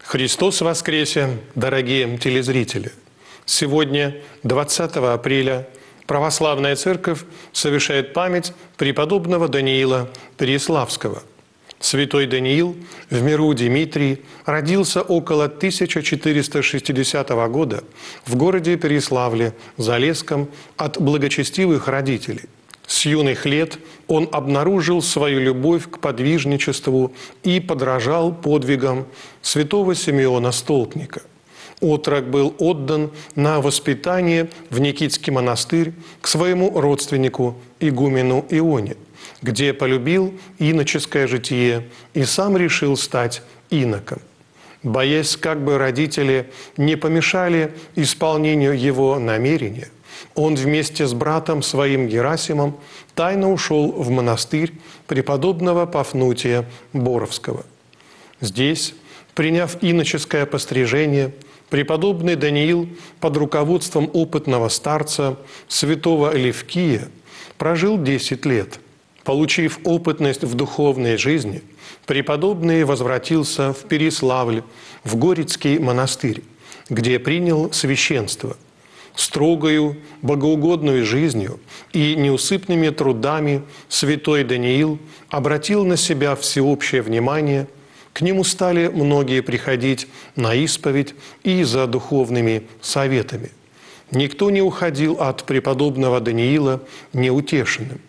Христос воскресе, дорогие телезрители! Сегодня, 20 апреля, Православная Церковь совершает память преподобного Даниила Переяславского. Святой Даниил, в миру Димитрий, родился около 1460 года в городе Переяславле-Залесском от благочестивых родителей. С юных лет он обнаружил свою любовь к подвижничеству и подражал подвигам святого Симеона Столпника. Отрок был отдан на воспитание в Никитский монастырь к своему родственнику игумену Ионе, где полюбил иноческое житие и сам решил стать иноком. Боясь, как бы родители не помешали исполнению его намерения, он вместе с братом своим Герасимом тайно ушел в монастырь преподобного Пафнутия Боровского. Здесь, приняв иноческое пострижение, преподобный Даниил под руководством опытного старца святого Левкия прожил 10 лет. Получив опытность в духовной жизни, преподобный возвратился в Переяславль, в Горецкий монастырь, где принял священство. Строгою, богоугодной жизнью и неусыпными трудами святой Даниил обратил на себя всеобщее внимание. К нему стали многие приходить на исповедь и за духовными советами. Никто не уходил от преподобного Даниила неутешенным.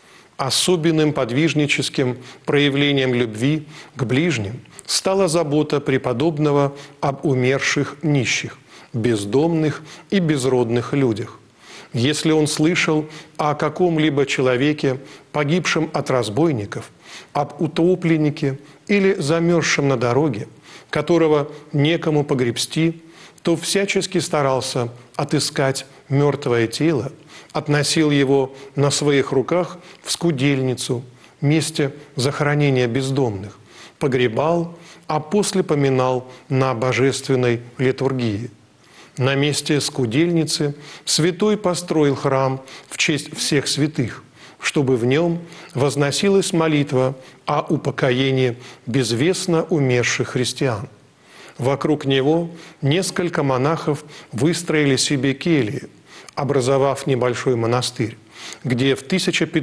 Особенным подвижническим проявлением любви к ближним стала забота преподобного об умерших нищих, бездомных и безродных людях. Если он слышал о каком-либо человеке, погибшем от разбойников, об утопленнике или замерзшем на дороге, которого некому погребсти, то всячески старался отыскать мертвое тело, относил его на своих руках в скудельницу, месте захоронения бездомных, погребал, а после поминал на божественной литургии. На месте скудельницы святой построил храм в честь всех святых, чтобы в нем возносилась молитва о упокоении безвестно умерших христиан. Вокруг него несколько монахов выстроили себе кельи, образовав небольшой монастырь, где в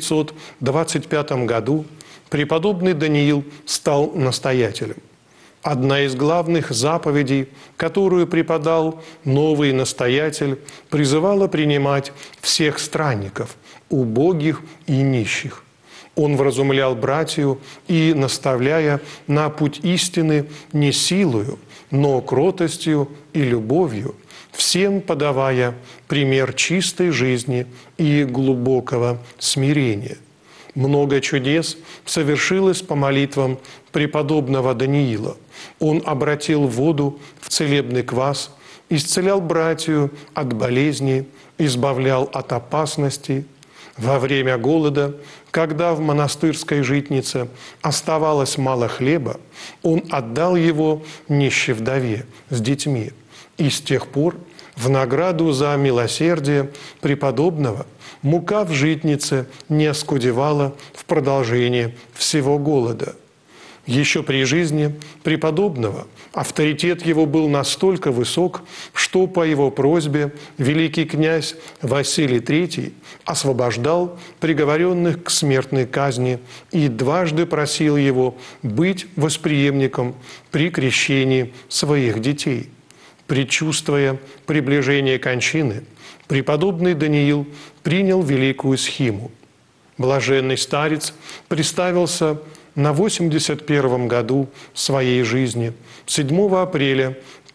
1525 году преподобный Даниил стал настоятелем. Одна из главных заповедей, которую преподал новый настоятель, призывала принимать всех странников, убогих и нищих. Он вразумлял братью и, наставляя на путь истины не силою, но кротостью и любовью, всем подавая пример чистой жизни и глубокого смирения. Много чудес совершилось по молитвам преподобного Даниила. Он обратил воду в целебный квас, исцелял братью от болезней, избавлял от опасностей. Во время голода, когда в монастырской житнице оставалось мало хлеба, он отдал его нищей вдове с детьми. И с тех пор в награду за милосердие преподобного мука в житнице не оскудевала в продолжении всего голода. Еще при жизни преподобного авторитет его был настолько высок, что по его просьбе великий князь Василий III освобождал приговоренных к смертной казни и дважды просил его быть восприемником при крещении своих детей. Предчувствуя приближение кончины, преподобный Даниил принял великую схиму. Блаженный старец представился на 81 году своей жизни, 7 апреля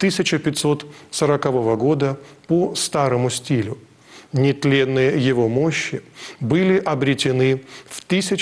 1540 года по старому стилю. Нетленные его мощи были обретены в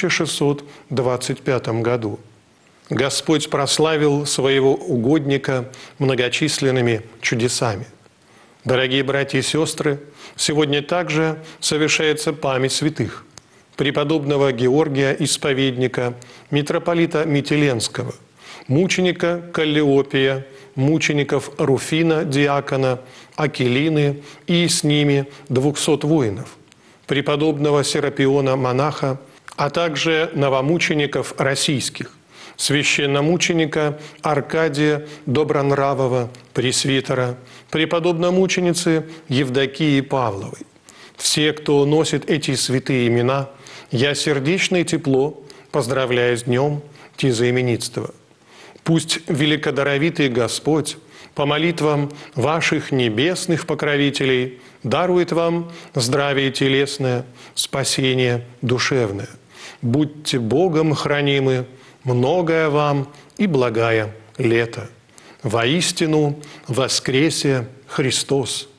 1625 году. Господь прославил своего угодника многочисленными чудесами. Дорогие братья и сестры, сегодня также совершается память святых: преподобного Георгия Исповедника, митрополита Митиленского, мученика Каллиопия, мучеников Руфина, диакона, Акилины и с ними 200 воинов, преподобного Серапиона, монаха, а также новомучеников российских, священномученика Аркадия Добронравова, пресвитера, преподобномученицы Евдокии Павловой. Все, кто носит эти святые имена, я сердечно и тепло поздравляю с днем тезаименитства. Пусть великодаровитый Господь по молитвам ваших небесных покровителей дарует вам здравие телесное, спасение душевное. Будьте Богом хранимы, многое вам и благая лето. Воистину воскресе Христос!